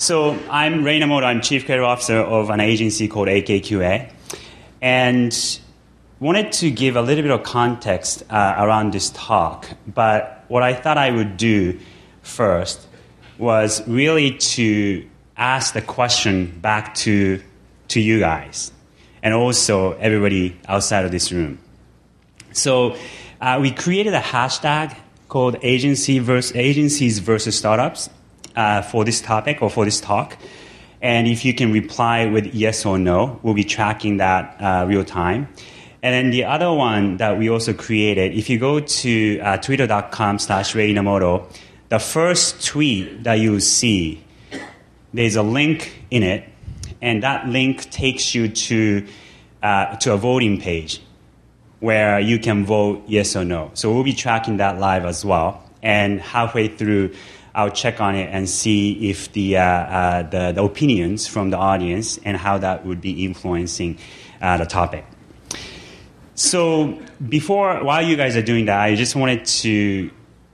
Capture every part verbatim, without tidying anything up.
So I'm Ray Namoto. I'm Chief Creative Officer of an agency called A K Q A, and wanted to give a little bit of context uh, around this talk. But what I thought I would do first was really to ask the question back to to you guys, and also everybody outside of this room. So uh, we created a hashtag called Agency versus, Agencies versus Startups uh, for this topic or for this talk. And if you can reply with yes or no, we'll be tracking that uh, real time. And then the other one that we also created, if you go to uh, twitter.com slash Ray Namoto, the first tweet that you see, there's a link in it, and that link takes you to uh, to a voting page where you can vote yes or no. So we'll be tracking that live as well. And halfway through, I'll check on it and see if the, uh, uh, the, the opinions from the audience and how that would be influencing uh, the topic. So before, while you guys are doing that, I just wanted to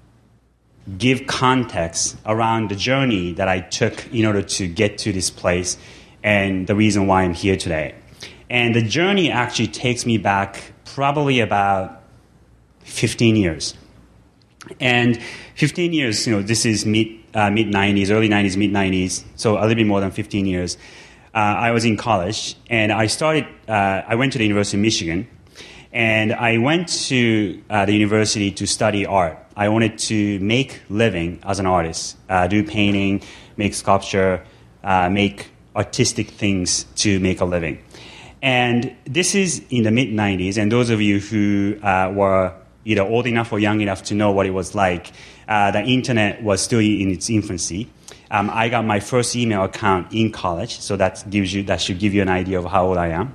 give context around the journey that I took in order to get to this place and the reason why I'm here today. And the journey actually takes me back probably about fifteen years. And fifteen years, you know, this is mid, uh, mid-nineties, early nineties, mid-nineties, so a little bit more than fifteen years. Uh, I was in college, and I started, uh, I went to the University of Michigan, and I went to uh, the university to study art. I wanted to make living as an artist, uh, do painting, make sculpture, uh, make artistic things to make a living. And this is in the mid-nineties, and those of you who uh, were either old enough or young enough to know what it was like, uh, the internet was still in its infancy. Um, I got my first email account in college, so that gives you that should give you an idea of how old I am.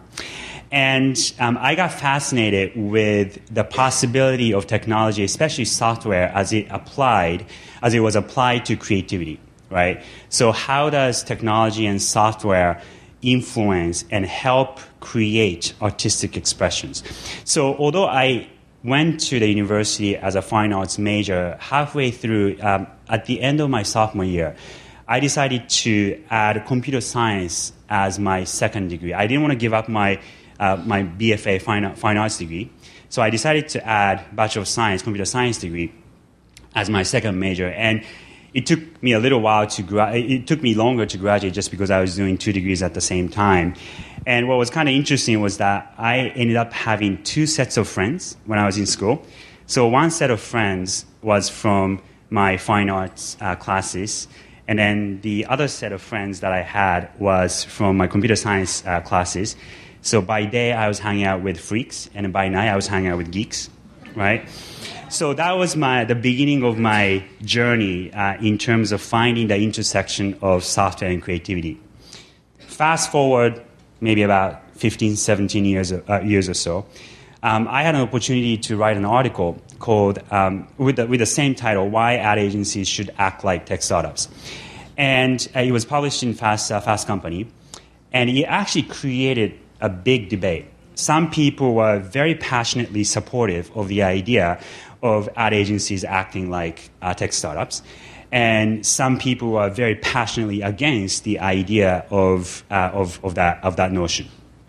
And um, I got fascinated with the possibility of technology, especially software, as it applied, as it was applied to creativity, right? So how does technology and software influence and help create artistic expressions? So although I went to the university as a fine arts major, halfway through, um, at the end of my sophomore year, I decided to add computer science as my second degree. I didn't want to give up my uh, my B F A fine, fine arts degree, so I decided to add Bachelor of Science, computer science degree as my second major. And it took me a little while to gra- it took me longer to graduate just because I was doing two degrees at the same time. And what was kind of interesting was that I ended up having two sets of friends when I was in school. So one set of friends was from my fine arts uh, classes, and then the other set of friends that I had was from my computer science uh, classes. So by day I was hanging out with freaks, and by night I was hanging out with geeks, right? So that was my the beginning of my journey uh, in terms of finding the intersection of software and creativity. Fast forward maybe about fifteen, seventeen years, uh, years or so, um, I had an opportunity to write an article called, um, with, the, with the same title, Why Ad Agencies Should Act Like Tech Startups. And uh, it was published in Fast, uh, Fast Company, and it actually created a big debate. Some people were very passionately supportive of the idea of ad agencies acting like uh, tech startups, and some people were very passionately against the idea of uh, of, of that of that notion.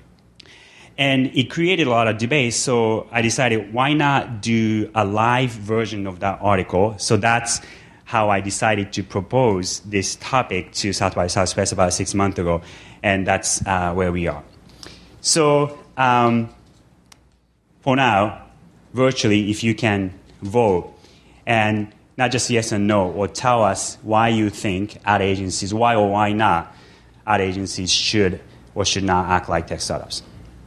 And it created a lot of debate. So I decided, why not do a live version of that article? So that's how I decided to propose this topic to South by Southwest about six months ago, and that's uh, where we are. So um, for now, virtually, if you can vote, and not just yes and no, or tell us why you think ad agencies, why or why not ad agencies should or should not act like tech startups.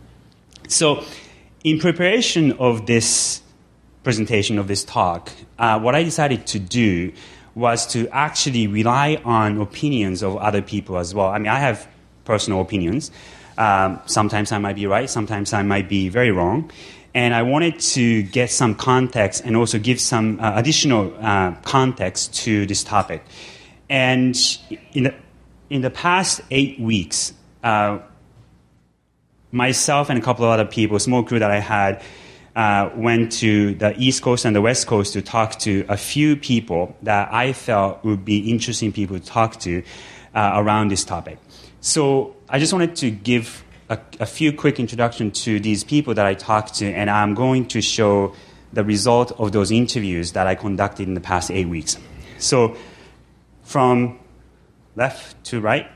So in preparation of this presentation, of this talk, uh, what I decided to do was to actually rely on opinions of other people as well. I mean, I have personal opinions. Um, sometimes I might be right, sometimes I might be very wrong. And I wanted to get some context and also give some uh, additional uh, context to this topic. And in the, in the past eight weeks, uh, myself and a couple of other people, a small crew that I had, uh, went to the East Coast and the West Coast to talk to a few people that I felt would be interesting people to talk to uh, around this topic. So I just wanted to give a, a few quick introduction to these people that I talked to, and I'm going to show the result of those interviews that I conducted in the past eight weeks. So from left to right,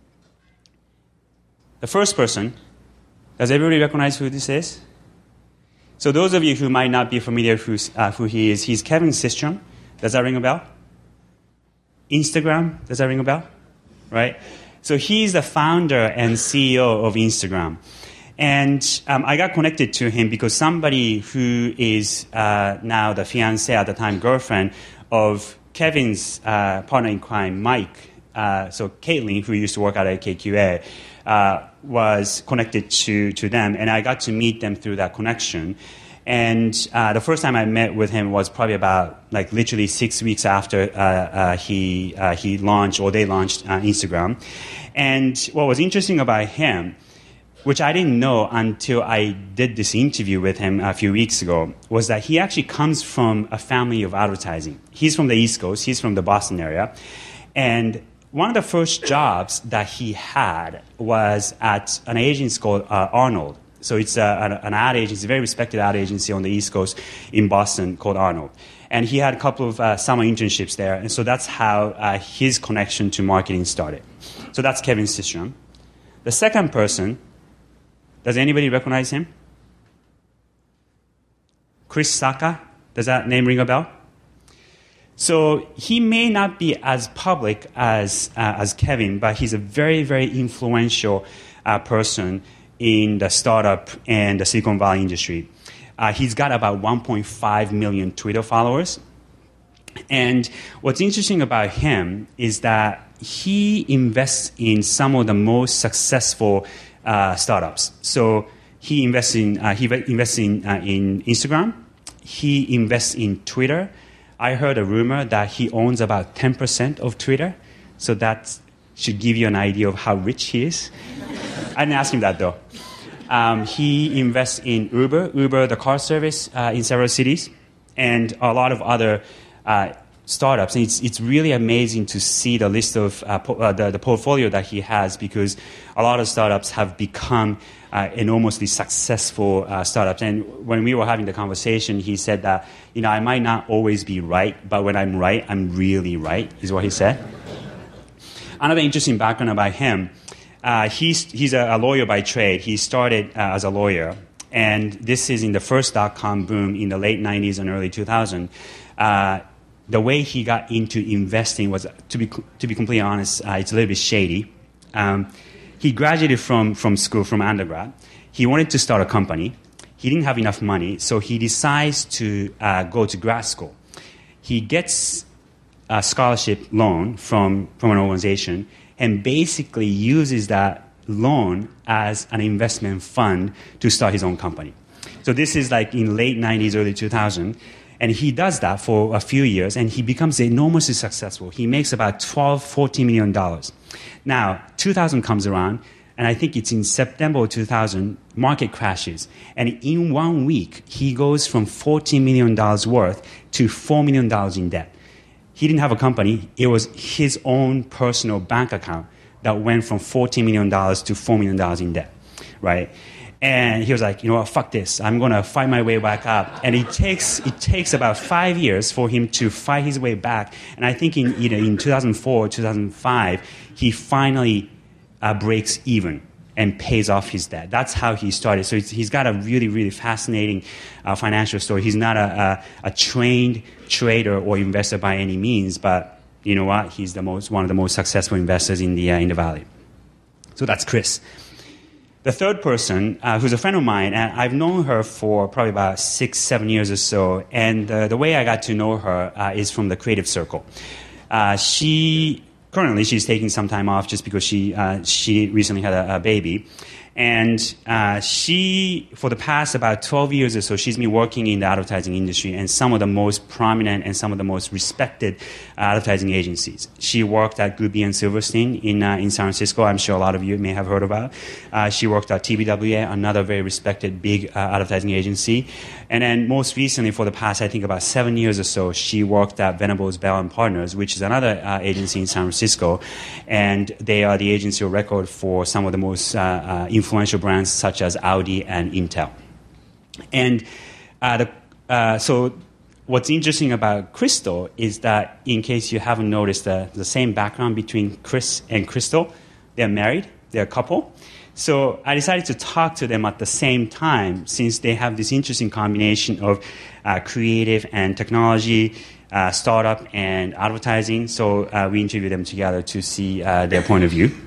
the first person, does everybody recognize who this is? So those of you who might not be familiar with uh, who he is, he's Kevin Systrom. Does that ring a bell? Instagram, does that ring a bell? Right? So he's the founder and C E O of Instagram. And um, I got connected to him because somebody who is uh, now the fiancé, at the time girlfriend, of Kevin's uh, partner in crime, Mike, uh, so Caitlin, who used to work at A K Q A, uh, was connected to, to them. And I got to meet them through that connection. And uh, the first time I met with him was probably about, like, literally six weeks after uh, uh, he, uh, he launched, or they launched uh, Instagram. And what was interesting about him, which I didn't know until I did this interview with him a few weeks ago, was that he actually comes from a family of advertising. He's from the East Coast. He's from the Boston area. And one of the first jobs that he had was at an agency called uh, Arnold. So it's a, an, an ad agency, a very respected ad agency on the East Coast in Boston called Arnold. And he had a couple of uh, summer internships there. And so that's how uh, his connection to marketing started. So that's Kevin Systrom. The second person, does anybody recognize him? Chris Sacca. Does that name ring a bell? So he may not be as public as, uh, as Kevin, but he's a very, very influential uh, person in the startup and the Silicon Valley industry. Uh, he's got about one point five million Twitter followers. And what's interesting about him is that he invests in some of the most successful uh, startups. So he invests in, uh, he invests in, uh, in Instagram. He invests in Twitter. I heard a rumor that he owns about ten percent of Twitter. So that should give you an idea of how rich he is. I didn't ask him that, though. Um, he invests in Uber, Uber, the car service uh, in several cities, and a lot of other uh, startups. And it's, it's really amazing to see the list of uh, po- uh, the, the portfolio that he has, because a lot of startups have become uh, enormously successful uh, startups. And when we were having the conversation, he said that, you know, I might not always be right, but when I'm right, I'm really right, is what he said. Another interesting background about him, uh, he's, he's a, a lawyer by trade. He started uh, as a lawyer, and this is in the first dot-com boom in the late nineties and early two thousands. Uh, the way he got into investing was, to be to be completely honest, uh, it's a little bit shady. Um, he graduated from, from school, from undergrad. He wanted to start a company. He didn't have enough money, so he decides to uh, go to grad school. He gets a scholarship loan from, from an organization and basically uses that loan as an investment fund to start his own company. So this is like in late nineties, early two thousands. And he does that for a few years, and he becomes enormously successful. He makes about twelve, fourteen million dollars. Now, two thousand comes around, and I think it's in September of two thousand, market crashes. And in one week, he goes from fourteen million dollars worth to four million dollars in debt. He didn't have a company. It was his own personal bank account that went from fourteen million dollars to four million dollars in debt, right? And he was like, you know what, fuck this. I'm going to fight my way back up. And it takes it takes about five years for him to fight his way back. And I think in you know, in two thousand four, two thousand five, he finally uh, breaks even and pays off his debt. That's how he started. So it's, he's got a really, really fascinating uh, financial story. He's not a, a, a trained trader or investor by any means, but you know what? He's the most one of the most successful investors in the uh, in the Valley. So that's Chris. The third person, uh, who's a friend of mine, and I've known her for probably about six, seven years or so, and uh, the way I got to know her uh, is from the Creative Circle. Uh, she, currently, she's taking some time off just because she, uh, she recently had a, a baby, And uh, she, for the past about twelve years or so, she's been working in the advertising industry and some of the most prominent and some of the most respected uh, advertising agencies. She worked at Goodby and Silverstein in uh, in San Francisco. I'm sure a lot of you may have heard about. Uh, she worked at T B W A, another very respected big uh, advertising agency. And then most recently, for the past, I think about seven years or so, she worked at Venables Bell and Partners, which is another uh, agency in San Francisco. And they are the agency of record for some of the most uh, uh, influential brands such as Audi and Intel. And uh, the, uh, so what's interesting about Crystal is that, in case you haven't noticed, the, the same background between Chris and Crystal, they're married, they're a couple. So I decided to talk to them at the same time, since they have this interesting combination of uh, creative and technology, uh, startup and advertising. So uh, we interviewed them together to see uh, their point of view.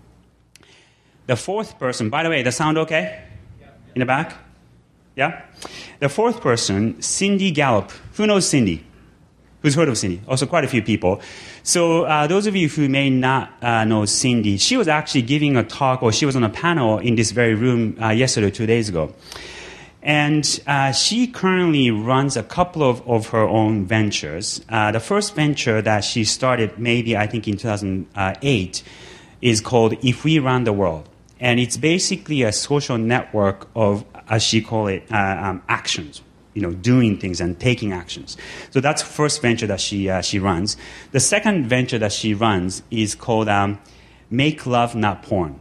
The fourth person, by the way, does sound okay? Yeah. In the back? Yeah? The fourth person, Cindy Gallup. Who knows Cindy? Who's heard of Cindy? Also quite a few people. So uh, those of you who may not uh, know Cindy, she was actually giving a talk, or she was on a panel in this very room uh, yesterday, two days ago. And uh, she currently runs a couple of, of her own ventures. Uh, the first venture that she started maybe, I think, in two thousand eight is called If We Run the World. And it's basically a social network of, as she call it, uh, um, actions. You know, doing things and taking actions. So that's the first venture that she uh, she runs. The second venture that she runs is called um, Make Love Not Porn.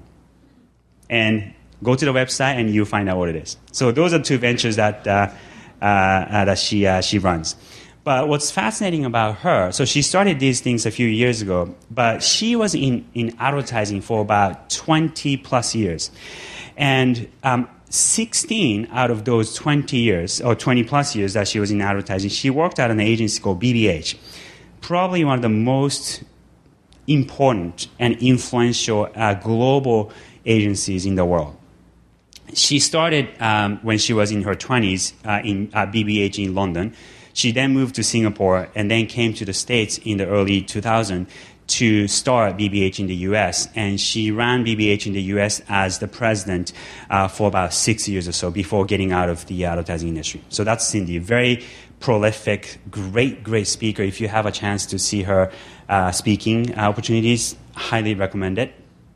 And go to the website and you'll find out what it is. So those are two ventures that uh, uh, uh, that she uh, she runs. But what's fascinating about her, so she started these things a few years ago, but she was in, in advertising for about twenty plus years. And um, sixteen out of those twenty years, or twenty plus years that she was in advertising, she worked at an agency called B B H, probably one of the most important and influential uh, global agencies in the world. She started um, when she was in her twenties uh, in uh, B B H in London. She then moved to Singapore and then came to the States in the early two thousands to start B B H in the U S, and she ran B B H in the U S as the president uh, for about six years or so before getting out of the advertising industry. So that's Cindy, very prolific, great, great speaker. If you have a chance to see her uh, speaking opportunities, highly recommend it.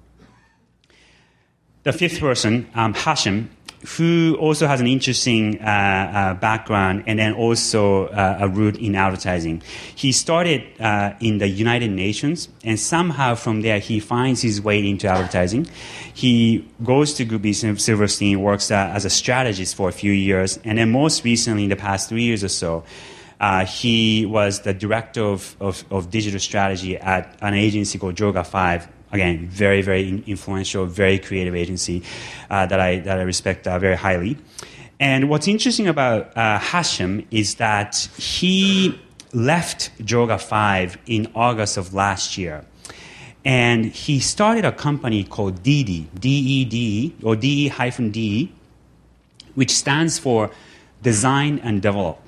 The fifth person, um, Hashim, who also has an interesting uh, uh, background and then also uh, a root in advertising. He started uh, in the United Nations, and somehow from there he finds his way into advertising. He goes to Goodby Silverstein, works uh, as a strategist for a few years, and then most recently, in the past three years or so, uh, he was the director of, of, of digital strategy at an agency called Droga five. Again, very, very influential, very creative agency uh, that I that I respect uh, very highly. And what's interesting about uh, Hashim is that he left Droga five in August of last year. And he started a company called D D, D E D E, or D E D E, which stands for Design and Develop.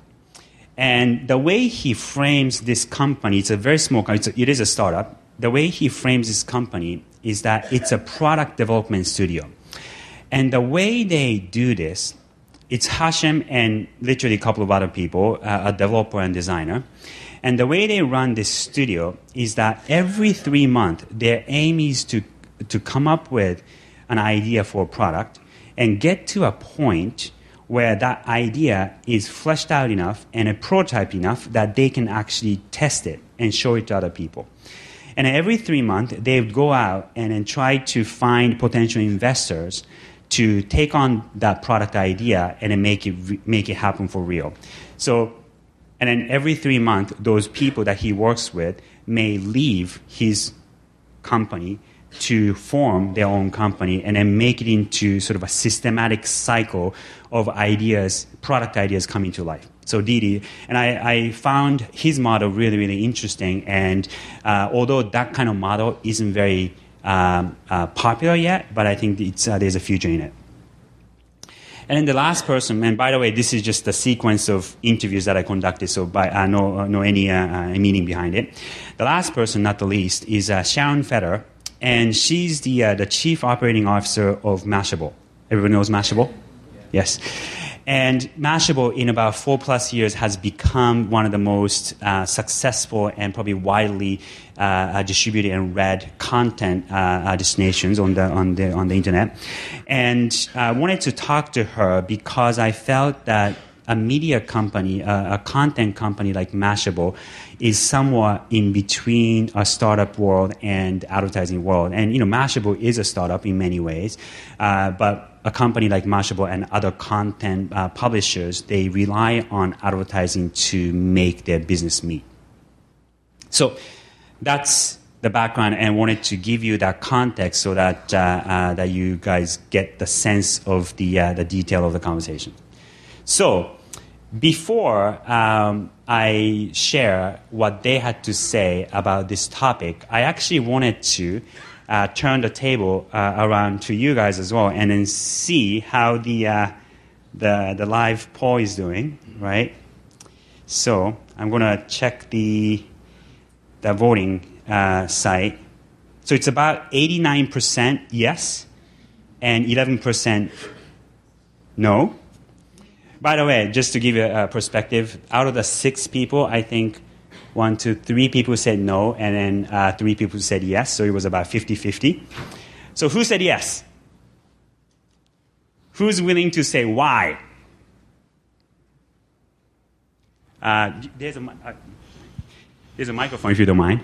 And the way he frames this company, it's a very small company, it's a, it is a startup. The way he frames his company is that it's a product development studio. And the way they do this, it's Hashim and literally a couple of other people, uh, a developer and designer. And the way they run this studio is that every three months, their aim is to, to come up with an idea for a product and get to a point where that idea is fleshed out enough and a prototype enough that they can actually test it and show it to other people. And every three months, they would go out and then try to find potential investors to take on that product idea and then make it make it happen for real. So, and then every three months, those people that he works with may leave his company to form their own company and then make it into sort of a systematic cycle of ideas, product ideas coming to life. So D D, and I, I found his model really, really interesting. And uh, although that kind of model isn't very um, uh, popular yet, but I think it's, uh, there's a future in it. And then the last person, and by the way, this is just a sequence of interviews that I conducted, so by uh, no, no any uh, uh, meaning behind it. The last person, not the least, is uh, Sharon Fetter, and she's the uh, the chief operating officer of Mashable. Everyone knows Mashable? Yes. And Mashable, in about four plus years, has become one of the most uh, successful and probably widely uh, distributed and read content uh, uh, destinations on the on the on the internet. And I wanted to talk to her because I felt that a media company, uh, a content company like Mashable, is somewhat in between a startup world and advertising world. And you know, Mashable is a startup in many ways, uh, but a company like Mashable and other content uh, publishers, they rely on advertising to make their business meet. So that's the background, and wanted to give you that context so that uh, uh, that you guys get the sense of the uh, the detail of the conversation. So before um, I share what they had to say about this topic, I actually wanted to Uh, turn the table uh, around to you guys as well, and then see how the uh, the the live poll is doing, right? So I'm gonna check the the voting uh, site. So it's about eighty-nine percent yes, and eleven percent no. By the way, just to give you a perspective, out of the six people, I think One, two, three people said no, and then uh, three people said yes, so it was about fifty-fifty. So who said yes? Who's willing to say why? Uh, there's, a, uh, there's a microphone, if you don't mind.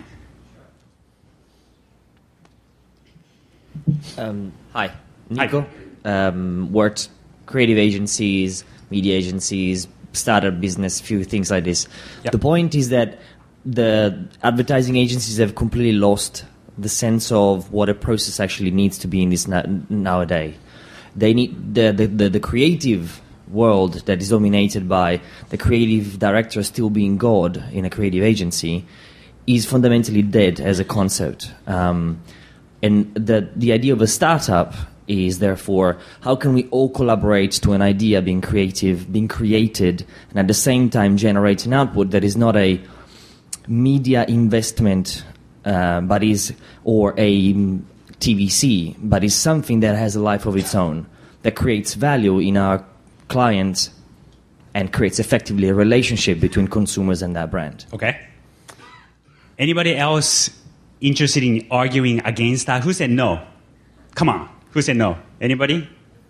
Um, hi, Nico. Hi. Um, worked creative agencies, media agencies, startup business, few things like this. Yep. The point is that the advertising agencies have completely lost the sense of what a process actually needs to be in this na- nowadays. They need the, the, the, the creative world that is dominated by the creative director still being God in a creative agency is fundamentally dead as a concept. Um, and the the idea of a startup is therefore how can we all collaborate to an idea being creative, being created, and at the same time generate an output that is not a media investment, uh, but is or a T V C, but is something that has a life of its own, that creates value in our clients and creates effectively a relationship between consumers and that brand. Okay. Anybody else interested in arguing against that? Who said no? Come on. Who said no? Anybody?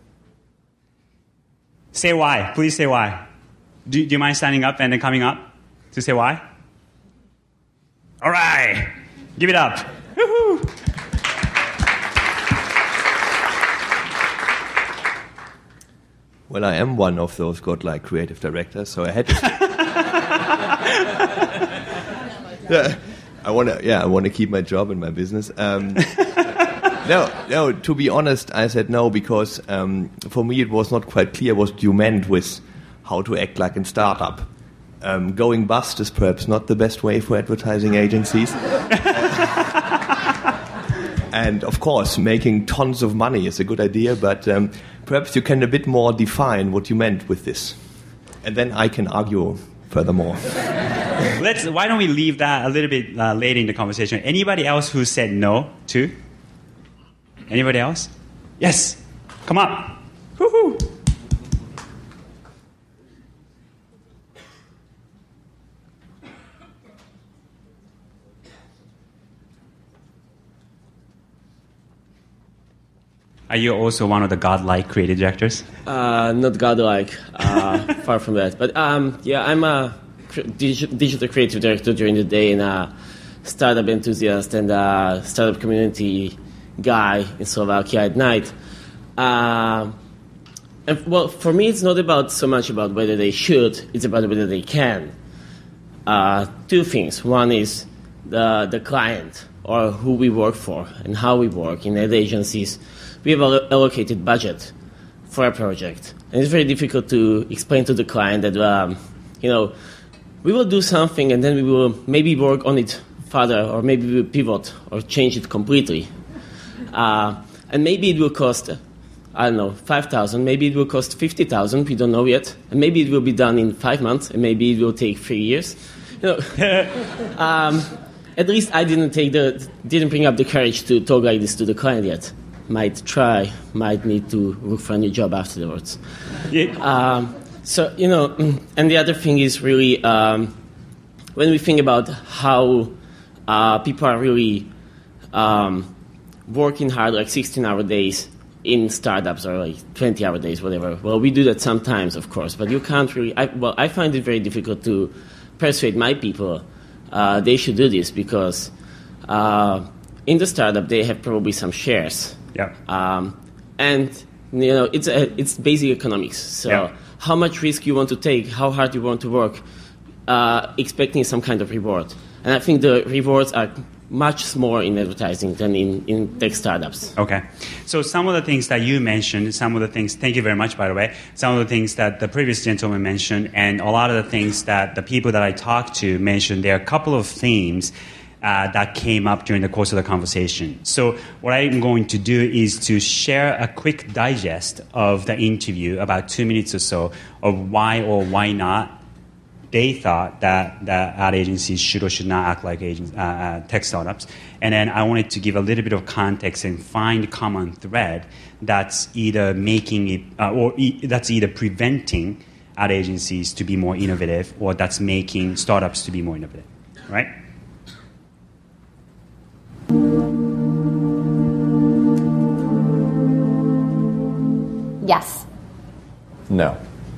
Say why. Please say why. Do, do you mind standing up and then coming up to say why? All right. Give it up. Woo-hoo. Well, I am one of those godlike creative directors, so I had to. yeah, I want to. Yeah, I want to keep my job and my business. Um, no, no. To be honest, I said no because um, for me it was not quite clear what you meant with how to act like a startup. Um, going bust is perhaps not the best way for advertising agencies. And of course, making tons of money is a good idea, but um, perhaps you can a bit more define what you meant with this. And then I can argue furthermore. Let's. Why don't we leave that a little bit uh, later in the conversation? Anybody else who said no to? Anybody else? Yes. Come up. Woo-hoo. Are you also one of the godlike creative directors? Uh, not godlike, uh, far from that. But um, yeah, I'm a dig- digital creative director during the day and a startup enthusiast and a startup community guy in Slovakia at night. Uh, and well, for me, it's not about so much about whether they should; it's about whether they can. Uh, two things. One is the the client or who we work for and how we work in ad agencies. We have an allocated budget for a project, and it's very difficult to explain to the client that, um, you know, we will do something and then we will maybe work on it further, or maybe we will pivot or change it completely. Uh, and maybe it will cost, I don't know, five thousand, maybe it will cost fifty thousand, we don't know yet, and maybe it will be done in five months, and maybe it will take three years. You know, um, at least I didn't take the didn't bring up the courage to talk like this to the client yet. Might try, might need to look for a new job afterwards. Yeah. Um, so you know, and the other thing is really um, when we think about how uh, people are really um, working hard, like sixteen-hour days in startups or like twenty-hour days, whatever. Well, we do that sometimes, of course, but you can't really. I, well, I find it very difficult to persuade my people uh, they should do this because uh, in the startup they have probably some shares. Yeah. Um, and you know it's a, it's basic economics. So yeah. how much risk you want to take, how hard you want to work, uh, expecting some kind of reward. And I think the rewards are much smaller in advertising than in, in tech startups. Okay. So some of the things that you mentioned, some of the things, thank you very much, by the way, some of the things that the previous gentleman mentioned, and a lot of the things that the people that I talked to mentioned, there are a couple of themes uh, that came up during the course of the conversation. So what I'm going to do is to share a quick digest of the interview, about two minutes or so, of why or why not they thought that, that ad agencies should or should not act like agents, uh, uh, tech startups. And then I wanted to give a little bit of context and find a common thread that's either making it, uh, or e- that's either preventing ad agencies to be more innovative, or that's making startups to be more innovative, right? Yes. No.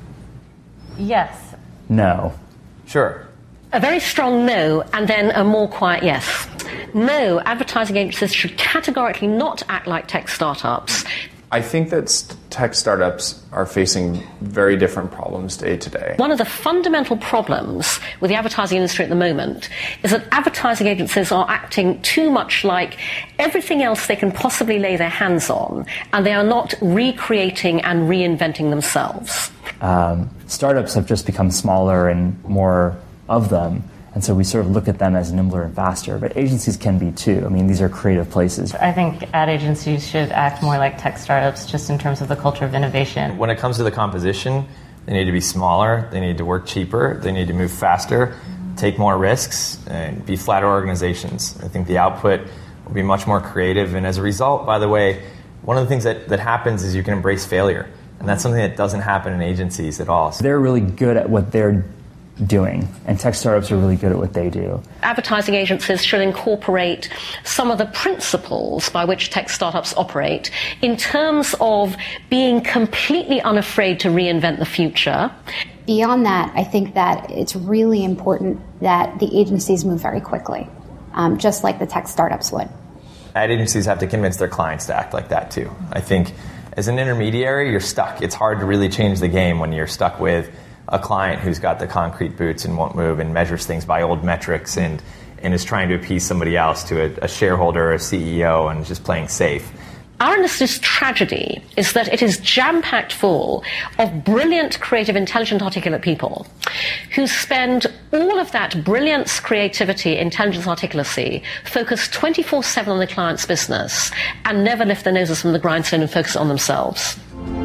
Yes. No. Sure. A very strong no, and then a more quiet yes. No, advertising agencies should categorically not act like tech startups. I think that st- tech startups are facing very different problems day to day. One of the fundamental problems with the advertising industry at the moment is that advertising agencies are acting too much like everything else they can possibly lay their hands on, and they are not recreating and reinventing themselves. Um, startups have just become smaller and more of them, and so we sort of look at them as nimbler and faster, but agencies can be too. I mean, these are creative places. I think ad agencies should act more like tech startups just in terms of the culture of innovation. When it comes to the composition, they need to be smaller, they need to work cheaper, they need to move faster, take more risks, and be flatter organizations. I think the output will be much more creative, and as a result, by the way, one of the things that, that happens is you can embrace failure, and that's something that doesn't happen in agencies at all. They're really good at what they're doing, and tech startups are really good at what they do. Advertising agencies should incorporate some of the principles by which tech startups operate in terms of being completely unafraid to reinvent the future. Beyond that, I think that it's really important that the agencies move very quickly, um, just like the tech startups would. Ad agencies have to convince their clients to act like that too. I think as an intermediary, you're stuck. It's hard to really change the game when you're stuck with a client who's got the concrete boots and won't move and measures things by old metrics and, and is trying to appease somebody else, to a, a shareholder or a C E O, and is just playing safe. Our industry's tragedy is that it is jam-packed full of brilliant, creative, intelligent, articulate people who spend all of that brilliance, creativity, intelligence, articulacy focused twenty-four seven on the client's business and never lift their noses from the grindstone and focus on themselves.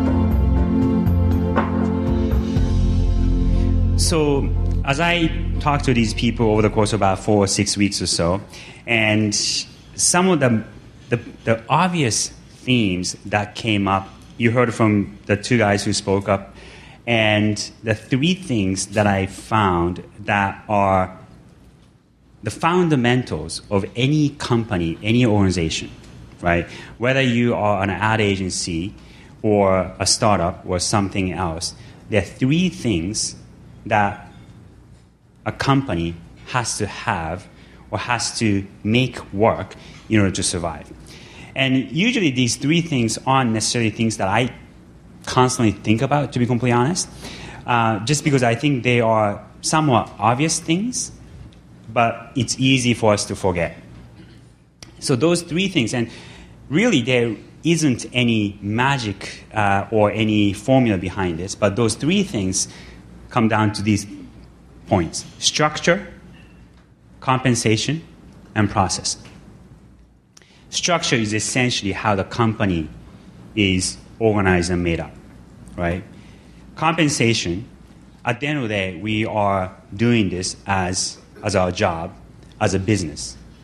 So as I talked to these people over the course of about four or six weeks or so, and some of the, the, the obvious themes that came up, you heard from the two guys who spoke up, and the three things that I found that are the fundamentals of any company, any organization, right? Whether you are an ad agency or a startup or something else, there are three things that a company has to have or has to make work in order to survive. And usually these three things aren't necessarily things that I constantly think about, to be completely honest, uh, just because I think they are somewhat obvious things, but it's easy for us to forget. So those three things, and really there isn't any magic uh, or any formula behind this, but those three things come down to these points: structure, compensation, and process. Structure is essentially how the company is organized and made up, right? Compensation, at the end of the day, we are doing this as, as our job, as a business,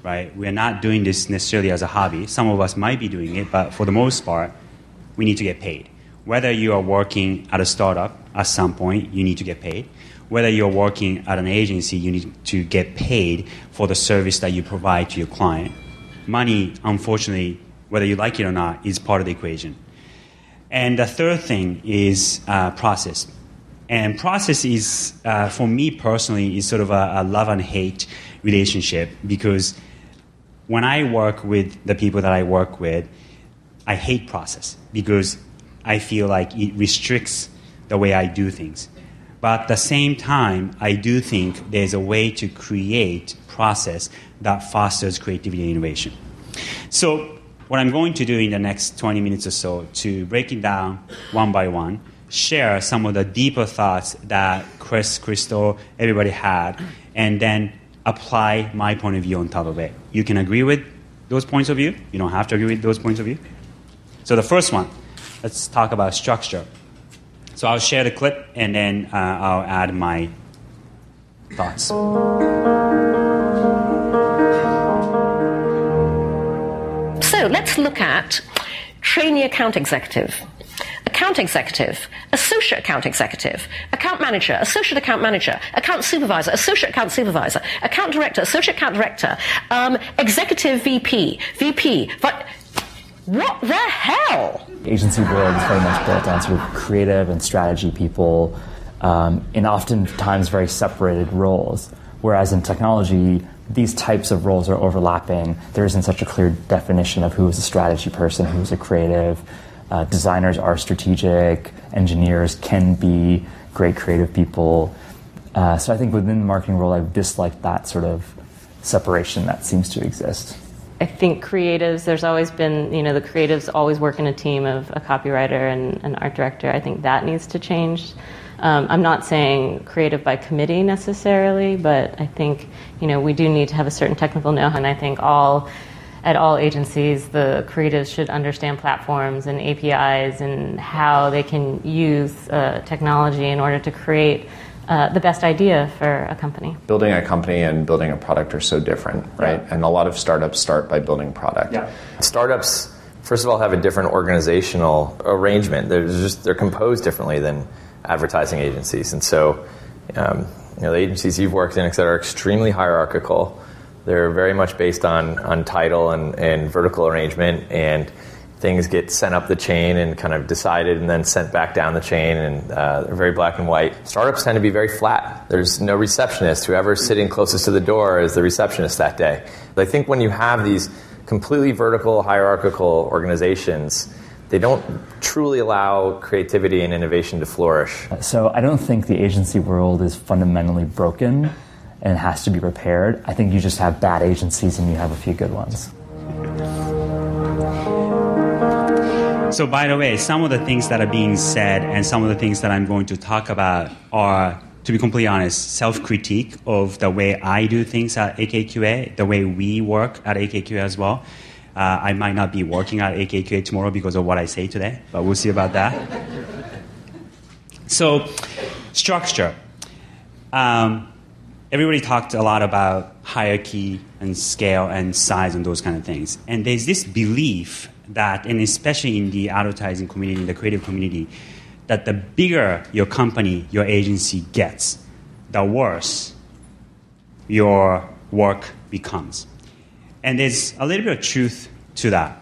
right? We're not doing this necessarily as a hobby. Some of us might be doing it, but for the most part, we need to get paid. Whether you are working at a startup, at some point, you need to get paid. Whether you're working at an agency, you need to get paid for the service that you provide to your client. Money, unfortunately, whether you like it or not, is part of the equation. And the third thing is uh, process. And process is, uh, for me personally, is sort of a, a love and hate relationship, because when I work with the people that I work with, I hate process because I feel like it restricts the way I do things. But at the same time, I do think there's a way to create process that fosters creativity and innovation. So what I'm going to do in the next twenty minutes or so to break it down one by one, share some of the deeper thoughts that Chris, Crystal, everybody had, and then apply my point of view on top of it. You can agree with those points of view. You don't have to agree with those points of view. So the first one, let's talk about structure. So I'll share the clip, and then uh, I'll add my thoughts. So let's look at trainee account executive, account executive, associate account executive, account manager, associate account manager, account supervisor, associate account supervisor, account director, associate account director, um, executive V P, V P. But what the hell? The agency world is very much built on sort of creative and strategy people um, in oftentimes very separated roles. Whereas in technology, these types of roles are overlapping. There isn't such a clear definition of who is a strategy person, who is a creative. Uh, designers are strategic. Engineers can be great creative people. Uh, so I think within the marketing role, I've disliked that sort of separation that seems to exist. I think creatives, there's always been, you know, the creatives always work in a team of a copywriter and an art director. I think that needs to change. Um, I'm not saying creative by committee necessarily, but I think, you know, we do need to have a certain technical know-how, and I think all, at all agencies, the creatives should understand platforms and A P Is and how they can use uh, technology in order to create Uh, the best idea for a company. Building a company and building a product are so different, right? Yeah. And a lot of startups start by building product. Yeah. Startups, first of all, have a different organizational arrangement. They're just they're composed differently than advertising agencies, and so um, you know the agencies you've worked in, et cetera, are extremely hierarchical. They're very much based on on title and, and vertical arrangement, and things get sent up the chain and kind of decided and then sent back down the chain, and uh, they're very black and white. Startups tend to be very flat. There's no receptionist. Whoever's sitting closest to the door is the receptionist that day. But I think when you have these completely vertical, hierarchical organizations, they don't truly allow creativity and innovation to flourish. So I don't think the agency world is fundamentally broken and has to be repaired. I think you just have bad agencies and you have a few good ones. So, by the way, some of the things that are being said and some of the things that I'm going to talk about are, to be completely honest, self-critique of the way I do things at A K Q A, the way we work at A K Q A as well. Uh, I might not be working at A K Q A tomorrow because of what I say today, but we'll see about that. So, structure. Um, everybody talked a lot about hierarchy and scale and size and those kind of things. And there's this belief that, and especially in the advertising community, in the creative community, that the bigger your company, your agency gets, the worse your work becomes. And there's a little bit of truth to that.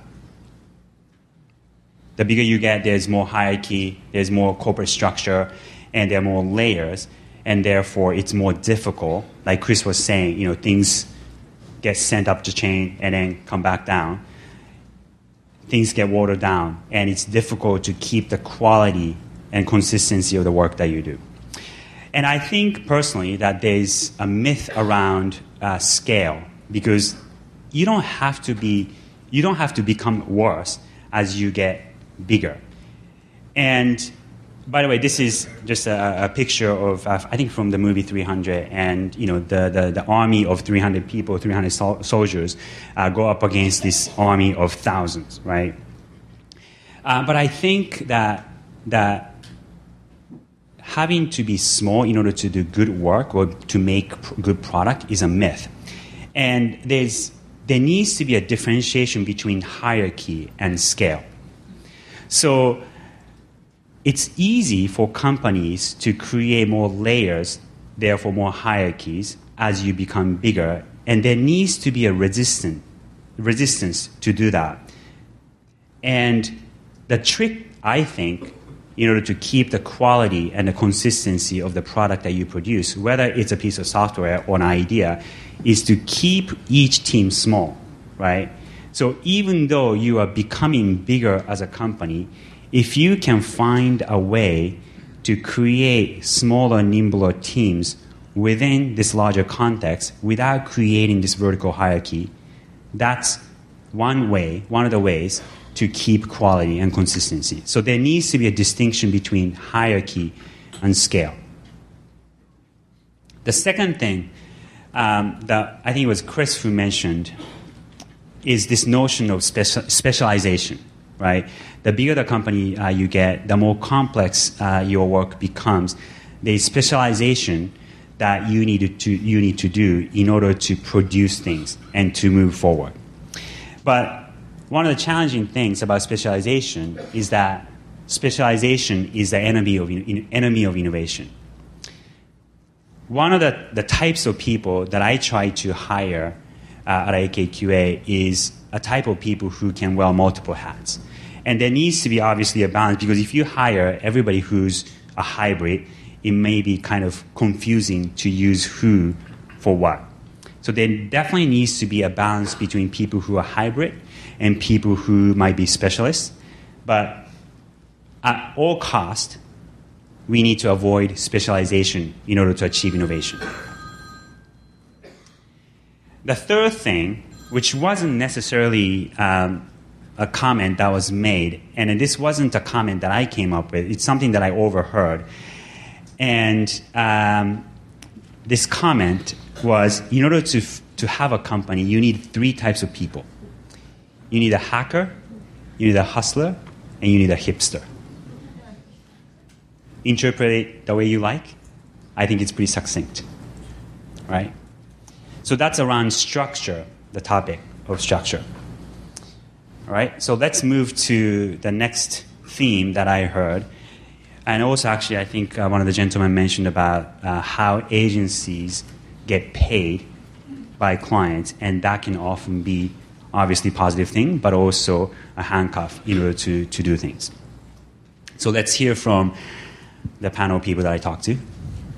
The bigger you get, there's more hierarchy, there's more corporate structure, and there are more layers, and therefore it's more difficult. Like Chris was saying, you know, things get sent up the chain and then come back down. Things get watered down, and it's difficult to keep the quality and consistency of the work that you do. And I think personally that there's a myth around uh, scale, because you don't have to be, you don't have to become worse as you get bigger. And by the way, this is just a, a picture of, uh, I think, from the movie three hundred, and you know the, the, the army of three hundred people, three hundred sol- soldiers, uh, go up against this army of thousands, right? Uh, but I think that that having to be small in order to do good work or to make pr- good product is a myth. And there's there needs to be a differentiation between hierarchy and scale. So it's easy for companies to create more layers, therefore more hierarchies, as you become bigger, and there needs to be a resistance, resistance to do that. And the trick, I think, in order to keep the quality and the consistency of the product that you produce, whether it's a piece of software or an idea, is to keep each team small, right? So even though you are becoming bigger as a company, if you can find a way to create smaller, nimbler teams within this larger context without creating this vertical hierarchy, that's one way, one of the ways to keep quality and consistency. So there needs to be a distinction between hierarchy and scale. The second thing um, that I think it was Chris who mentioned is this notion of speci- specialization, right? The bigger the company uh, you get, the more complex uh, your work becomes. There's specialization that you need to you need to do in order to produce things and to move forward. But one of the challenging things about specialization is that specialization is the enemy of in, enemy of innovation. One of the, the types of people that I try to hire uh, at A K Q A is a type of people who can wear multiple hats. And there needs to be obviously a balance, because if you hire everybody who's a hybrid, it may be kind of confusing to use who for what. So there definitely needs to be a balance between people who are hybrid and people who might be specialists. But at all costs, we need to avoid specialization in order to achieve innovation. The third thing, which wasn't necessarily um, a comment that was made, and this wasn't a comment that I came up with, it's something that I overheard. And um, this comment was, in order to, to have a company, you need three types of people. You need a hacker, you need a hustler, and you need a hipster. Interpret it the way you like. I think it's pretty succinct, right? So that's around structure, the topic of structure. All right, so let's move to the next theme that I heard. And also, actually, I think uh, one of the gentlemen mentioned about uh, how agencies get paid by clients, and that can often be obviously a positive thing, but also a handcuff in order to, to do things. So let's hear from the panel people that I talked to.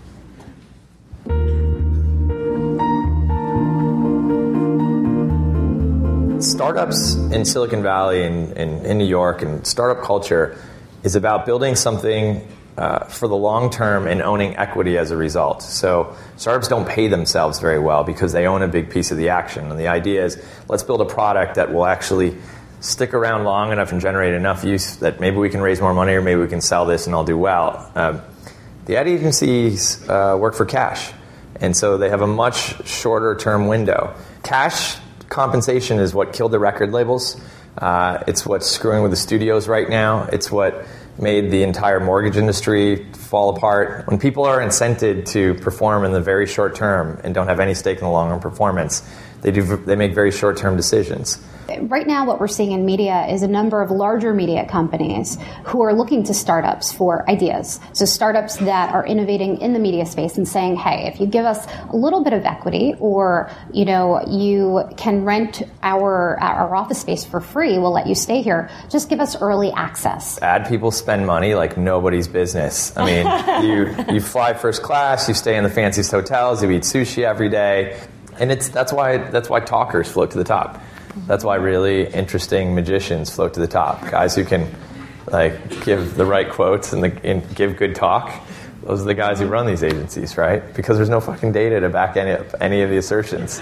Startups in Silicon Valley and in, in, in New York and startup culture is about building something uh, for the long term and owning equity as a result. So startups don't pay themselves very well because they own a big piece of the action. And the idea is, let's build a product that will actually stick around long enough and generate enough use that maybe we can raise more money or maybe we can sell this and I'll do well. Um, the ad agencies uh, work for cash. And so they have a much shorter term window. Cash compensation is what killed the record labels. Uh, it's what's screwing with the studios right now. It's what made the entire mortgage industry fall apart. When people are incented to perform in the very short term and don't have any stake in the long-term performance, they do. They make very short-term decisions. Right now, what we're seeing in media is a number of larger media companies who are looking to startups for ideas. So startups that are innovating in the media space and saying, hey, if you give us a little bit of equity, or, you know, you can rent our, our office space for free, we'll let you stay here. Just give us early access. Ad people spend money like nobody's business. I mean, you, you fly first class, you stay in the fanciest hotels, you eat sushi every day. And it's that's why that's why talkers float to the top. That's why really interesting magicians float to the top. Guys who can like give the right quotes and, the, and give good talk. Those are the guys who run these agencies, right? Because there's no fucking data to back any any of the assertions.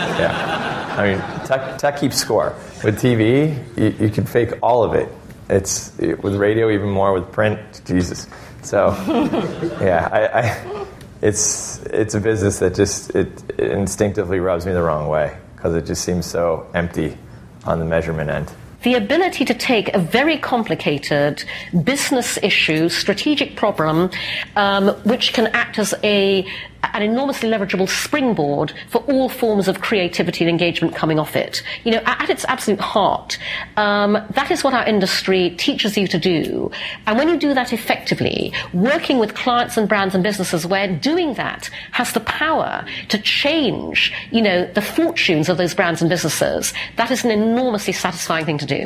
Yeah, I mean, tech, tech keeps score. With T V, you, you can fake all of it. It's with radio even more. With print, Jesus. So, yeah, I. I It's it's a business that just it, it instinctively rubs me the wrong way because it just seems so empty on the measurement end. The ability to take a very complicated business issue, strategic problem, um, which can act as a an enormously leverageable springboard for all forms of creativity and engagement coming off it. You know, at, at its absolute heart, um, that is what our industry teaches you to do. And when you do that effectively, working with clients and brands and businesses where doing that has the power to change, you know, the fortunes of those brands and businesses, that is an enormously satisfying thing to do.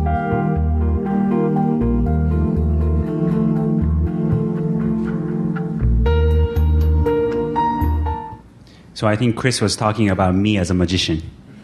So I think Chris was talking about me as a magician.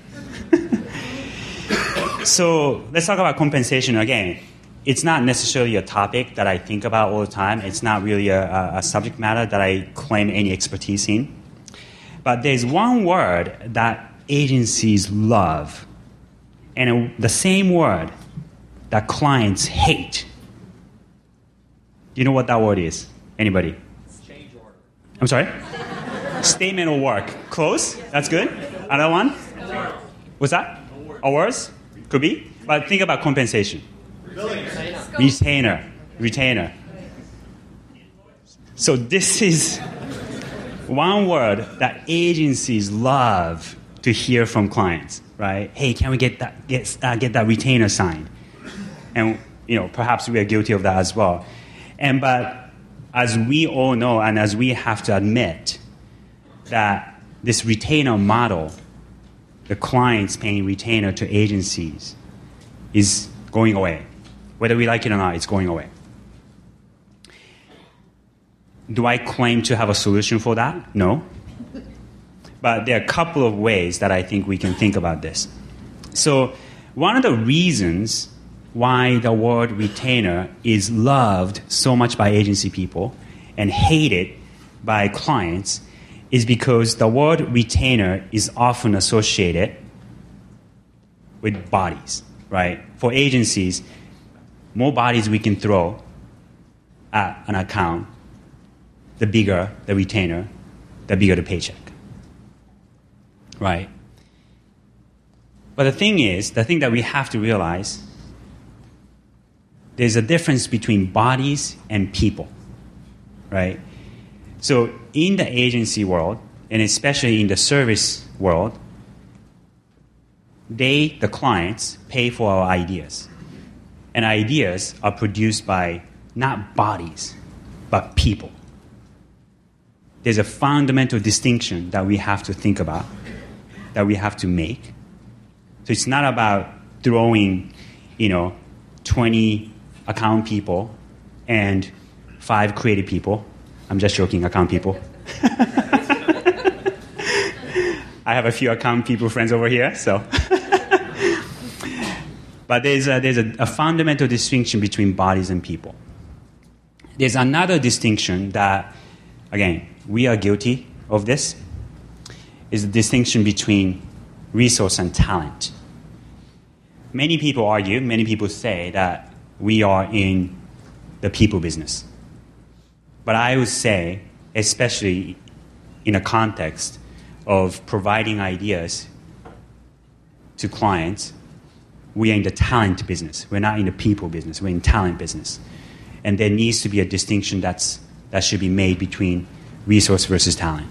So let's talk about compensation again. It's not necessarily a topic that I think about all the time. It's not really a, a subject matter that I claim any expertise in. But there's one word that agencies love, and the same word that clients hate. Do you know what that word is? Anybody? Change order. I'm sorry? Statement of work. Close. That's good. Another one? What's that? Awards? Could be. But think about compensation. Retainer. Retainer. So this is one word that agencies love to hear from clients, right? Hey, can we get that get uh, get that retainer signed? And you know, perhaps we are guilty of that as well. And but as we all know, and as we have to admit, that this retainer model, the clients paying retainer to agencies, is going away. Whether we like it or not, it's going away. Do I claim to have a solution for that? No. But there are a couple of ways that I think we can think about this. So one of the reasons why the word retainer is loved so much by agency people and hated by clients is because the word retainer is often associated with bodies, right? For agencies, more bodies we can throw at an account, the bigger the retainer, the bigger the paycheck, right? But the thing is, the thing that we have to realize, there's a difference between bodies and people, right? So in the agency world, and especially in the service world, they, the clients, pay for our ideas. And ideas are produced by not bodies, but people. There's a fundamental distinction that we have to think about, that we have to make. So it's not about throwing, you know, twenty account people and five creative people. I'm just joking, account people. I have a few account people friends over here, so. But there's a, there's a, a fundamental distinction between bodies and people. There's another distinction that, again, we are guilty of this, is the distinction between resource and talent. Many people argue, many people say that we are in the people business. But I would say, especially in a context of providing ideas to clients, we are in the talent business. We're not in the people business. We're in talent business. And there needs to be a distinction that's, that should be made between resource versus talent.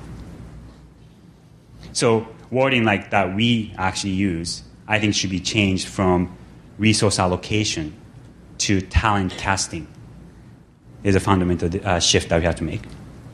So wording like that we actually use, I think should be changed from resource allocation to talent casting. There's a fundamental uh, shift that we have to make.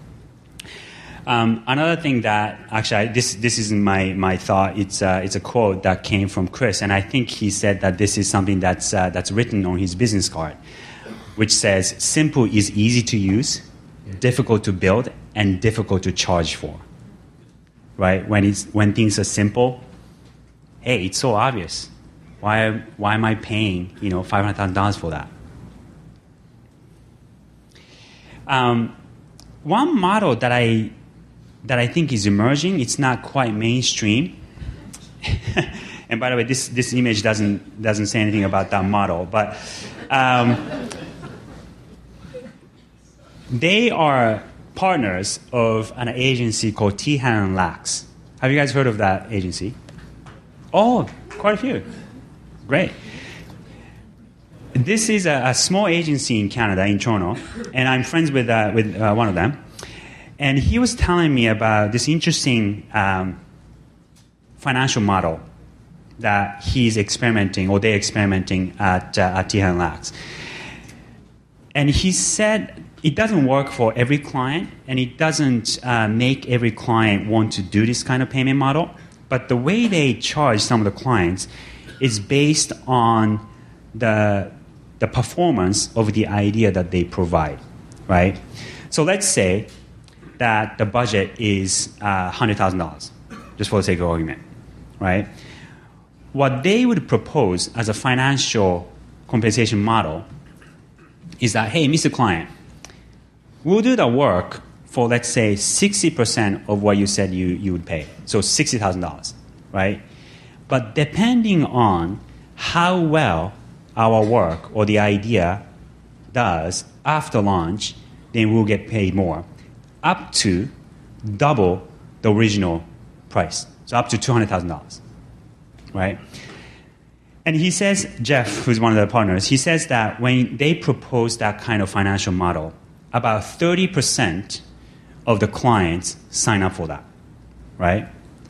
Um, another thing that, actually, I, this this isn't my, my thought. It's, uh, it's a quote that came from Chris, and I think he said that this is something that's, uh, that's written on his business card, which says, simple is easy to use, difficult to build, and difficult to charge for. Right? When, it's, when things are simple, hey, it's so obvious. Why, why am I paying, you know, five hundred thousand dollars for that? Um, one model that I that I think is emerging, it's not quite mainstream. And by the way, this, this image doesn't doesn't say anything about that model, but um, they are partners of an agency called Tehan and Lax. Have you guys heard of that agency? Oh, quite a few. Great. This is a, a small agency in Canada, in Toronto, and I'm friends with uh, with uh, one of them. And he was telling me about this interesting um, financial model that he's experimenting, or they're experimenting at, uh, at Tihan Labs. And he said it doesn't work for every client, and it doesn't uh, make every client want to do this kind of payment model. But the way they charge some of the clients is based on the, the performance of the idea that they provide, right? So let's say that the budget is uh, one hundred thousand dollars, just for the sake of argument, right? What they would propose as a financial compensation model is that, hey, Mister Client, we'll do the work for, let's say, sixty percent of what you said you, you would pay, so sixty thousand dollars, right? But depending on how well our work or the idea does after launch, then we'll get paid more, up to double the original price, so up to two hundred thousand dollars, right? And he says, Jeff, who's one of the partners, he says that when they propose that kind of financial model, about thirty percent of the clients sign up for that, right?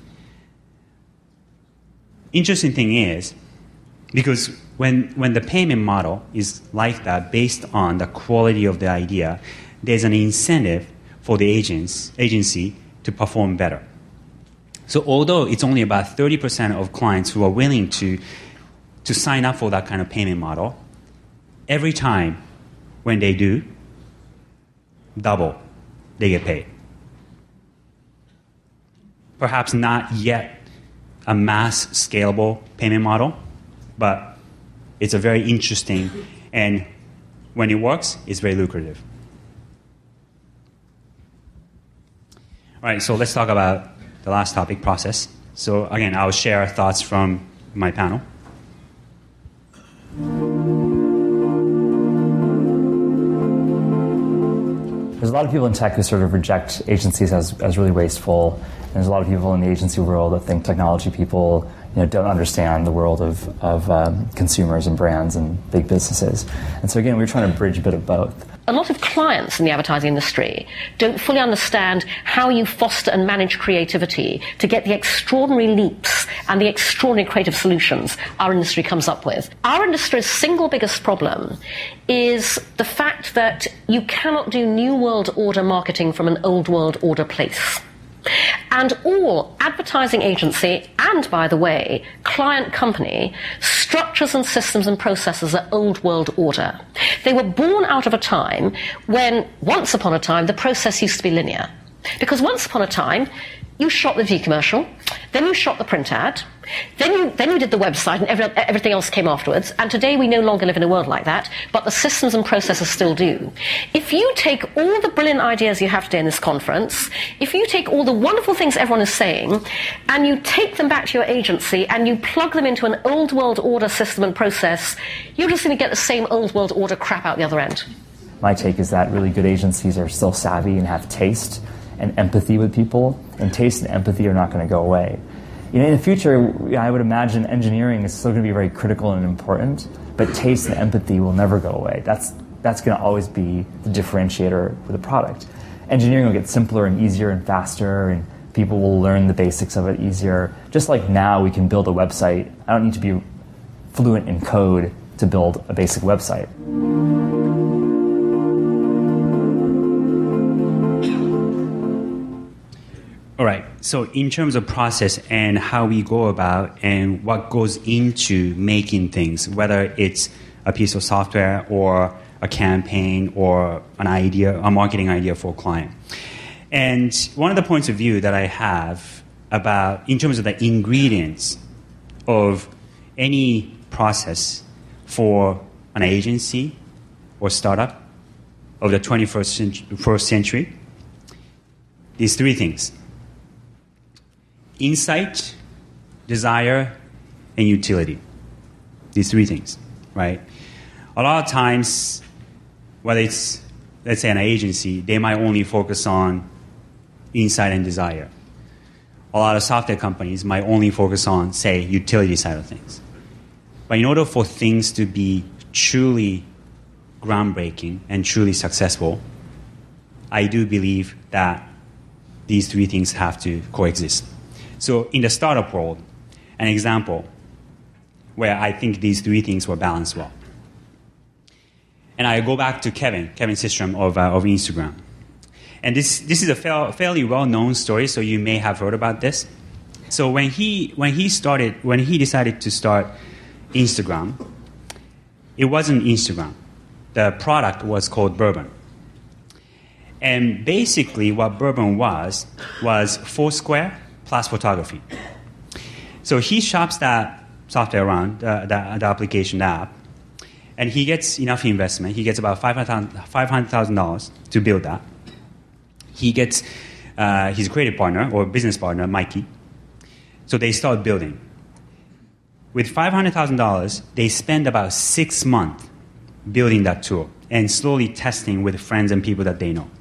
Interesting thing is, because when, when the payment model is like that, based on the quality of the idea, there's an incentive for the agents, agency to perform better. So although it's only about thirty percent of clients who are willing to, to sign up for that kind of payment model, every time when they do, double, they get paid. Perhaps not yet a mass scalable payment model, but it's a very interesting, and when it works, it's very lucrative. All right, so let's talk about the last topic, process. So again, I'll share thoughts from my panel. There's a lot of people in tech who sort of reject agencies as, as really wasteful. And there's a lot of people in the agency world that think technology people, you know, don't understand the world of, of um, consumers and brands and big businesses. And so again, we're trying to bridge a bit of both. A lot of clients in the advertising industry don't fully understand how you foster and manage creativity to get the extraordinary leaps and the extraordinary creative solutions our industry comes up with. Our industry's single biggest problem is the fact that you cannot do new world order marketing from an old world order place. And all advertising agency and, by the way, client company structures and systems and processes are old world order. They were born out of a time when, once upon a time, the process used to be linear. Because once upon a time, you shot the T V commercial, then you shot the print ad, then you, then you did the website, and every, everything else came afterwards. And today we no longer live in a world like that, but the systems and processes still do. If you take all the brilliant ideas you have today in this conference, if you take all the wonderful things everyone is saying, and you take them back to your agency, and you plug them into an old world order system and process, you're just going to get the same old world order crap out the other end. My take is that really good agencies are still savvy and have taste and empathy with people, and taste and empathy are not going to go away. You know, in the future, I would imagine engineering is still going to be very critical and important, but taste and empathy will never go away. That's that's going to always be the differentiator for the product. Engineering will get simpler and easier and faster, and people will learn the basics of it easier. Just like now we can build a website. I don't need to be fluent in code to build a basic website. All right, so in terms of process and how we go about and what goes into making things, whether it's a piece of software or a campaign or an idea, a marketing idea for a client. And one of the points of view that I have about, in terms of the ingredients of any process for an agency or startup of the twenty-first century, these three things: insight, desire, and utility. These three things, right? A lot of times, whether it's, let's say, an agency, they might only focus on insight and desire. A lot of software companies might only focus on, say, utility side of things. But in order for things to be truly groundbreaking and truly successful, I do believe that these three things have to coexist. So in the startup world, an example where I think these three things were balanced well. And I go back to Kevin, Kevin Systrom of, uh, of Instagram. And this, this is a fa- fairly well-known story, so you may have heard about this. So when he, when he started, when he decided to start Instagram, it wasn't Instagram. The product was called Bourbon. And basically what Bourbon was, was Foursquare plus photography. So he shops that software around, uh, the, the application, the app, and he gets enough investment. He gets about five hundred thousand dollars to build that. He gets uh, his creative partner or business partner, Mikey. So they start building. With five hundred thousand dollars, they spend about six months building that tool and slowly testing with friends and people that they know.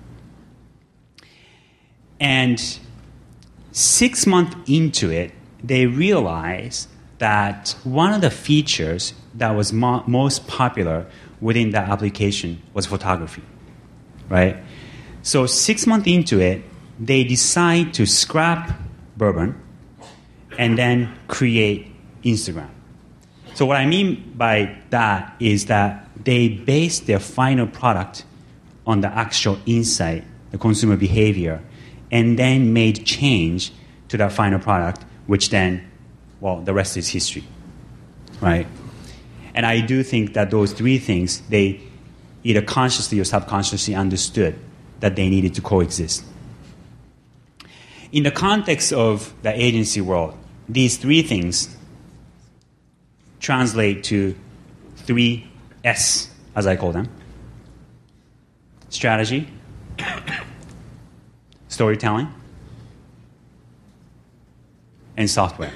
And six months into it, they realize that one of the features that was mo- most popular within that application was photography, right? So six months into it, they decide to scrap Bourbon and then create Instagram. So what I mean by that is that they base their final product on the actual insight, the consumer behavior, and then made change to that final product, which then, well, the rest is history, right? And I do think that those three things, they either consciously or subconsciously understood that they needed to coexist. In the context of the agency world, these three things translate to three S, as I call them. Strategy, storytelling, and software.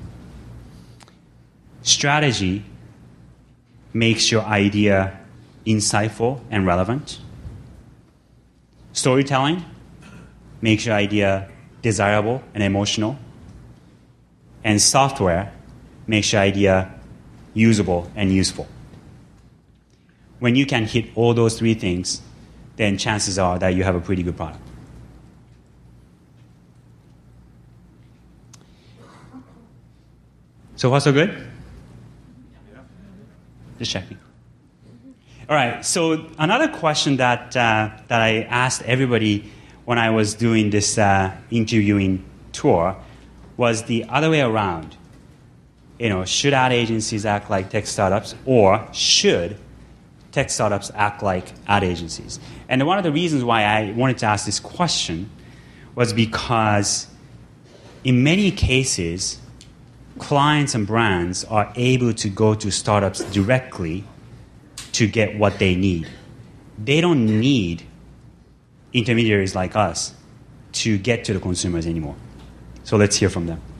Strategy makes your idea insightful and relevant. Storytelling makes your idea desirable and emotional. And software makes your idea usable and useful. When you can hit all those three things, then chances are that you have a pretty good product. So far, so good? Just checking. All right, so another question that, uh, that I asked everybody when I was doing this uh, interviewing tour was the other way around. You know, should ad agencies act like tech startups, or should tech startups act like ad agencies? And one of the reasons why I wanted to ask this question was because in many cases, clients and brands are able to go to startups directly to get what they need. They don't need intermediaries like us to get to the consumers anymore. So let's hear from them.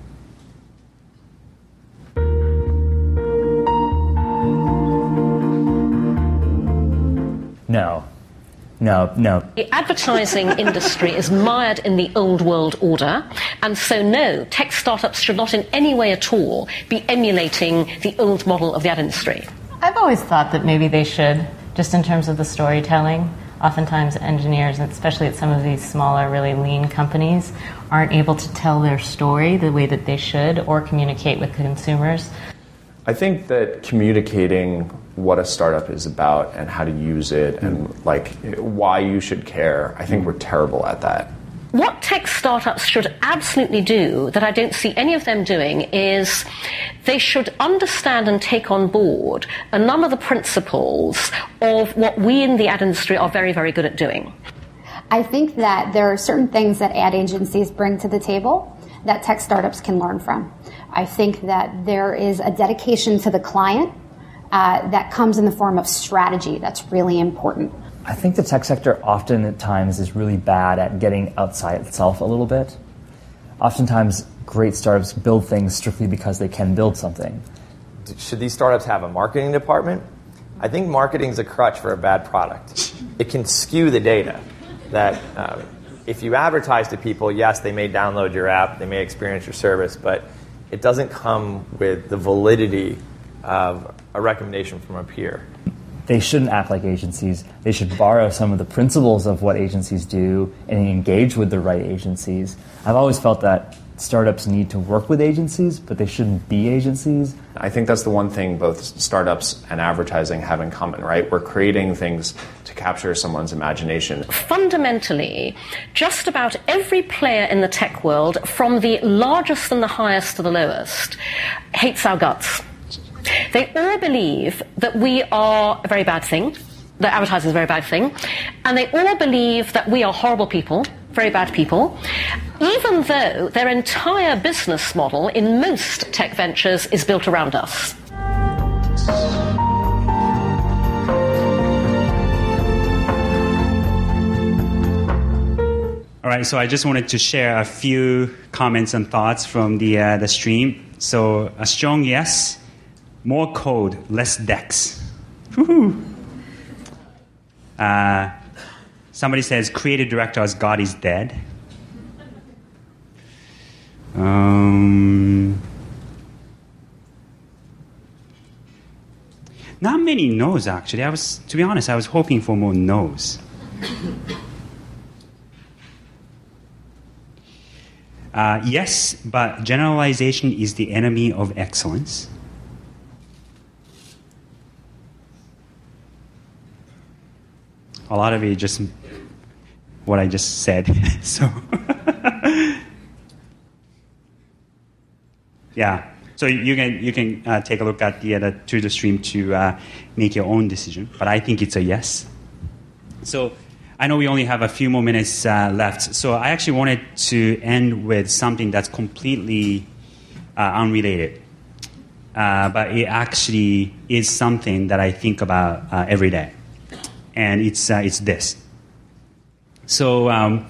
No. No, no. The advertising industry is mired in the old world order, and so no, tech startups should not in any way at all be emulating the old model of the ad industry. I've always thought that maybe they should, just in terms of the storytelling. Oftentimes engineers, especially at some of these smaller, really lean companies, aren't able to tell their story the way that they should or communicate with consumers. I think that communicating what a startup is about and how to use it and like why you should care, I think we're terrible at that. What tech startups should absolutely do that I don't see any of them doing is they should understand and take on board a number of the principles of what we in the ad industry are very, very good at doing. I think that there are certain things that ad agencies bring to the table that tech startups can learn from. I think that there is a dedication to the client uh, that comes in the form of strategy that's really important. I think the tech sector often at times is really bad at getting outside itself a little bit. Oftentimes, great startups build things strictly because they can build something. Should these startups have a marketing department? I think marketing is a crutch for a bad product. It can skew the data. That uh, if you advertise to people, yes, they may download your app, they may experience your service, but it doesn't come with the validity of a recommendation from a peer. they shouldn't act like agencies. They should borrow some of the principles of what agencies do and engage with the right agencies. I've always felt that startups need to work with agencies, but they shouldn't be agencies. I think that's the one thing both startups and advertising have in common, right? We're creating things to capture someone's imagination. Fundamentally, just about every player in the tech world, from the largest and the highest to the lowest, hates our guts. They all believe that we are a very bad thing, that advertising is a very bad thing, and they all believe that we are horrible people, very bad people, even though their entire business model in most tech ventures is built around us. All right, so I just wanted to share a few comments and thoughts from the uh, the stream. So a strong yes, more code, less decks. Woohoo! Uh, somebody says creative director as God is dead. Um, not many no's actually. I was, to be honest, I was hoping for more no's. Uh, yes, but generalization is the enemy of excellence. A lot of it just what I just said. So, yeah. So you can you can uh, take a look at the uh, to the stream to uh, make your own decision. But I think it's a yes. So I know we only have a few more minutes uh, left. So I actually wanted to end with something that's completely uh, unrelated, uh, but it actually is something that I think about uh, every day. And it's uh, it's this. So um,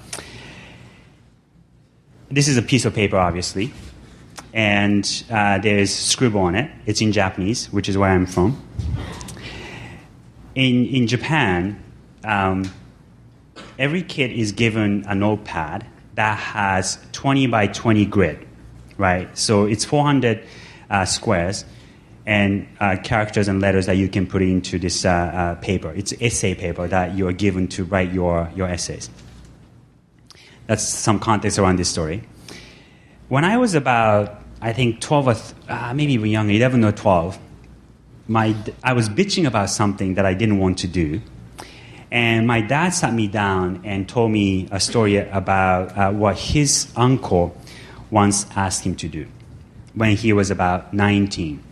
this is a piece of paper, obviously, and uh, there's scribble on it. It's in Japanese, which is where I'm from. In in Japan, um, every kid is given a notepad that has twenty by twenty grid, right? So it's four hundred uh, squares. And uh, characters and letters that you can put into this uh, uh, paper. It's essay paper that you are given to write your, your essays. That's some context around this story. When I was about, I think, twelve or th- uh, maybe even younger, eleven or twelve, my, I was bitching about something that I didn't want to do. And my dad sat me down and told me a story about uh, what his uncle once asked him to do when he was about nineteen.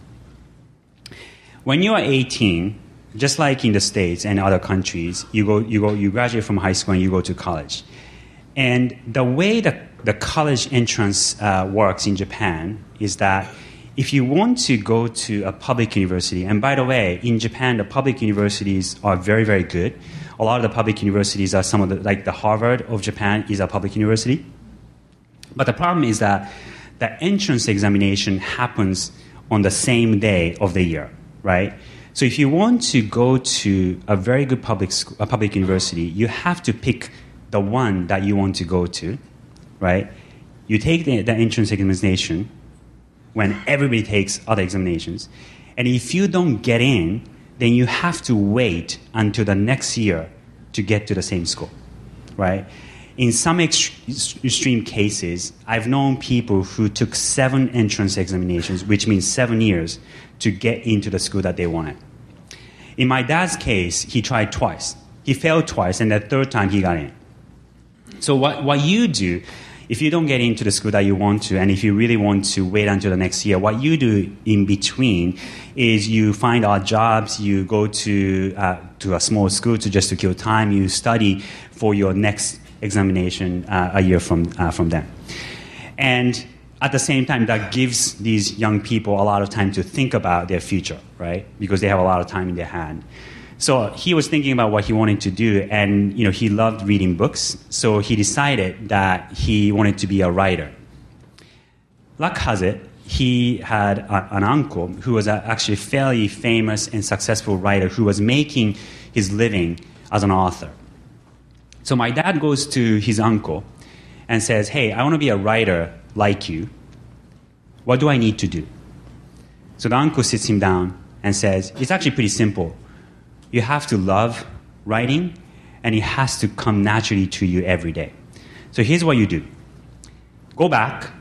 When you are eighteen, just like in the States and other countries, you go, you go, you graduate from high school and you go to college. And the way that the college entrance uh, works in Japan is that if you want to go to a public university, and by the way, in Japan, the public universities are very, very good. A lot of the public universities are some of the, like the Harvard of Japan is a public university. But the problem is that the entrance examination happens on the same day of the year. Right? So if you want to go to a very good public school, a public university, you have to pick the one that you want to go to, right? You take the, the entrance examination when everybody takes other examinations. And if you don't get in, then you have to wait until the next year to get to the same school, right? In some ex- extreme cases, I've known people who took seven entrance examinations, which means seven years, to get into the school that they wanted. In my dad's case, he tried twice. He failed twice, and the third time he got in. So what, what you do, if you don't get into the school that you want to, and if you really want to wait until the next year, what you do in between is you find odd jobs, you go to uh, to a small school to just to kill time, you study for your next examination uh, a year from uh, from then. And at the same time, that gives these young people a lot of time to think about their future, right? Because they have a lot of time in their hand. So he was thinking about what he wanted to do, and you know he loved reading books. So he decided that he wanted to be a writer. Luck has it, he had a, an uncle who was a, actually a fairly famous and successful writer who was making his living as an author. So my dad goes to his uncle and says, "Hey, I want to be a writer like you. What do I need to do?" So the uncle sits him down and says, "It's actually pretty simple. you have to love writing, and it has to come naturally to you every day. So here's what you do. Go back.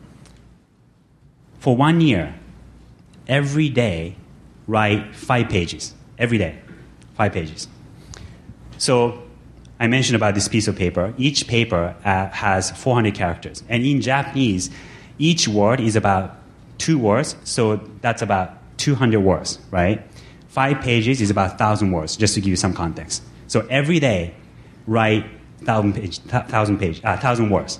For one year, every day, write five pages. Every day, five pages. So I mentioned about this piece of paper. Each paper uh, has four hundred characters. And in Japanese, each word is about two words, so that's about two hundred words, right? Five pages is about one thousand words, just to give you some context. So every day, write one thousand, page, thousand, page, uh, one thousand words.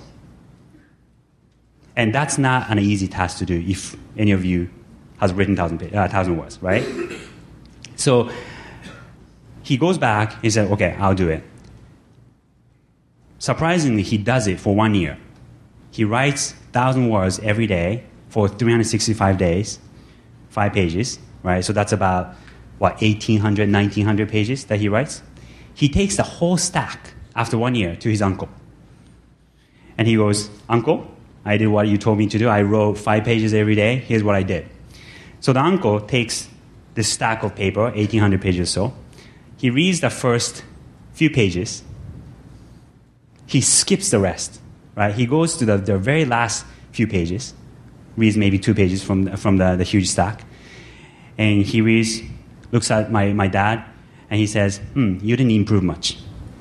And that's not an easy task to do if any of you has written one thousand, uh, one thousand words, right? So he goes back, he said, okay, I'll do it. Surprisingly, he does it for one year. He writes one thousand words every day for three hundred sixty-five days, five pages, right? So that's about, what, eighteen hundred, nineteen hundred pages that he writes. He takes the whole stack after one year to his uncle. And he goes, Uncle, I did what you told me to do. I wrote five pages every day. Here's what I did. So the uncle takes this stack of paper, eighteen hundred pages or so. He reads the first few pages. He skips the rest, right? He goes to the, the very last few pages, reads maybe two pages from, from the, the huge stack. And he reads, looks at my, my dad, and he says, hmm, you didn't improve much.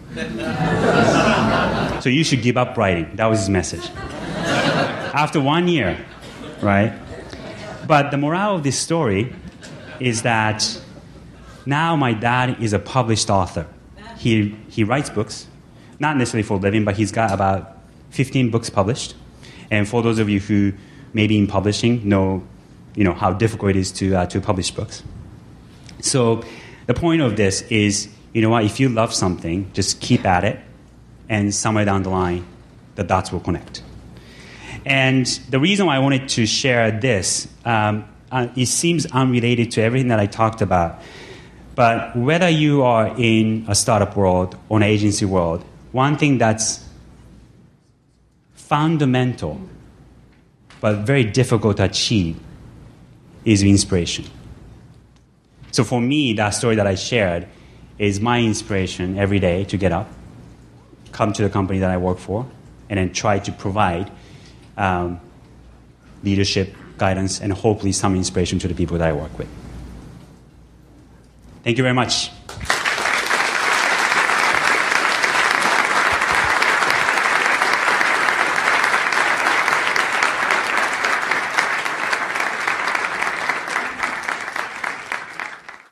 So you should give up writing. That was his message. After one year, right? But the morale of this story is that now my dad is a published author. He, he writes books, not necessarily for a living, but he's got about fifteen books published. And for those of you who may be in publishing, know, you know how difficult it is to, uh, to publish books. So the point of this is, you know what, if you love something, just keep at it, and somewhere down the line, the dots will connect. And the reason why I wanted to share this, um, uh, it seems unrelated to everything that I talked about, but whether you are in a startup world or an agency world, one thing that's fundamental but very difficult to achieve is inspiration. So for me, that story that I shared is my inspiration every day to get up, come to the company that I work for, and then try to provide um, leadership, guidance, and hopefully some inspiration to the people that I work with. Thank you very much.